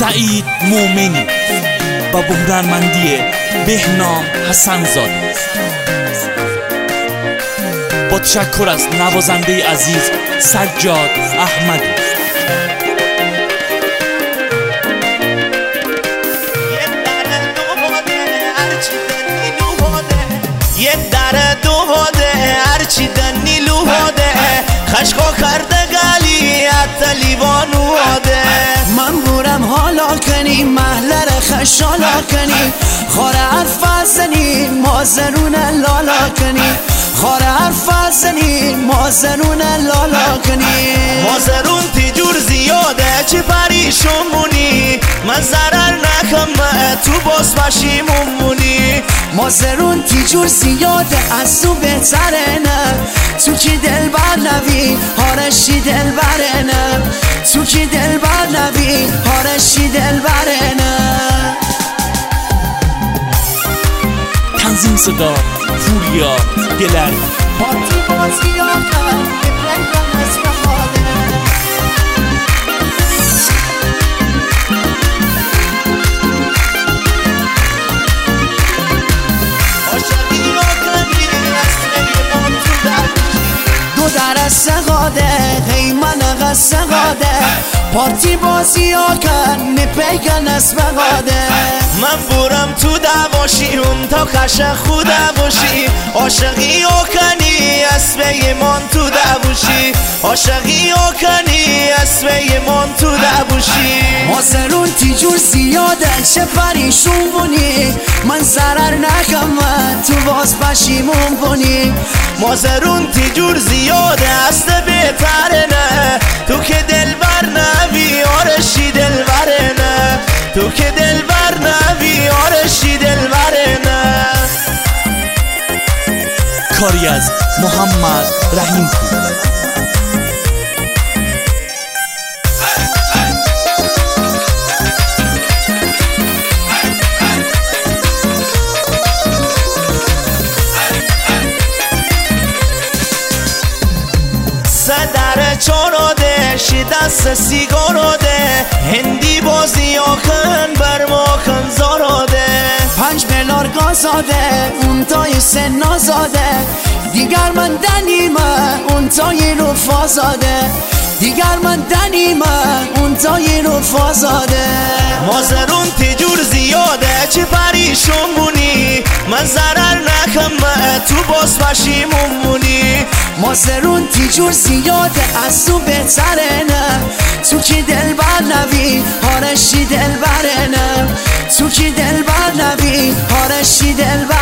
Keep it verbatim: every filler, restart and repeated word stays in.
سعید مومنی با بحرانمندی بهنام حسن زاده. با تشکر از نوازنده عزیز سجاد احمدی. یه در دوهاده هرچی دنی لوهاده خشقا کرده گلی حتی لیوانو هاده. من بورم حالا کنی محلر خشالا کنی خار حرف زنی مازنون لالا کنی خار حرف زنی مازنون لالا کنی. مازرون تیجور زیاده چه پریشون مونی من ضرر نکم تو باز پشیمون مونی. مازرون تیجور زیاده از تو بهتره نه تو کی دل بر نوی هارشی دل بره نه تو کی دل بر نوی هارشی دل بره نه. تنظیم صدا فوریا گلر. پارتی بازی آکن بپرگم از بخاده. دو در سقاده غیمن غسقاده پارتی بازی آکن نپیگن از بغاده. من برم تو دواشی اون تا خش خوده باشی عاشقی آکنی اسبه من تو دواشی عاشقی آکنی اسبه من تو دواشی. مازرون تیجور زیاده چه پریشون بونی من ضرر نکم تو باز پشیمون بونی. مازرون تیجور زیاده است بهتره نه تو که دل بر نوی آرشی دل بره نه تو که دل بر نوی آرشی دل بره نه. کاری از محمد رحیم پور. در چاراده شی دست سیگاراده هندی بازی آکن بر ما کن زاراده. پنج بلار گازاده اون تای سن نازاده دیگر من دنیمه اون تای رو فازاده دیگر من دنیمه اون تای رو فازاده. مازرون تیجور زیاده چه پریشون مونی من ضرر نکم تو باز پشیمون مونی. مازرون تیجور زیاده از تو بهتره نه تو کی دل بر نوی هارشی دل بره نه تو کی دل بر نوی هارشی دل بره